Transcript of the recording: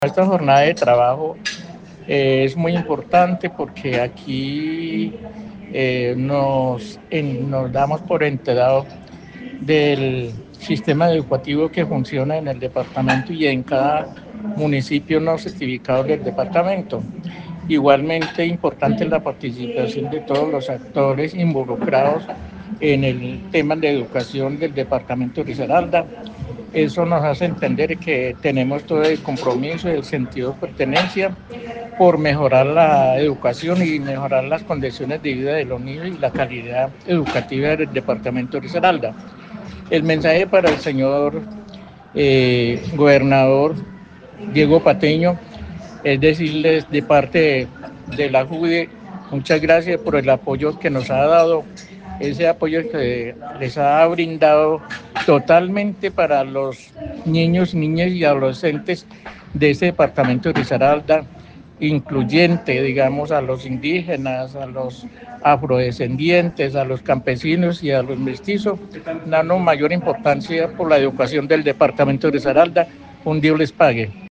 Esta jornada de trabajo es muy importante porque aquí nos damos por enterado del sistema educativo que funciona en el departamento y en cada municipio no certificado del departamento. Igualmente importante la participación de todos los actores involucrados en el tema de educación del departamento de Risaralda. Eso nos hace entender que tenemos todo el compromiso y el sentido de pertenencia por mejorar la educación y mejorar las condiciones de vida de los niños y la calidad educativa del departamento de Risaralda. El mensaje para el señor gobernador Diego Patiño es decirles de parte de la JUDE, muchas gracias por el apoyo que nos ha dado, ese apoyo que les ha brindado totalmente para los niños, niñas y adolescentes de este departamento de Risaralda, incluyente, digamos, a los indígenas, a los afrodescendientes, a los campesinos y a los mestizos, dando mayor importancia por la educación del departamento de Risaralda. Un Dios les pague.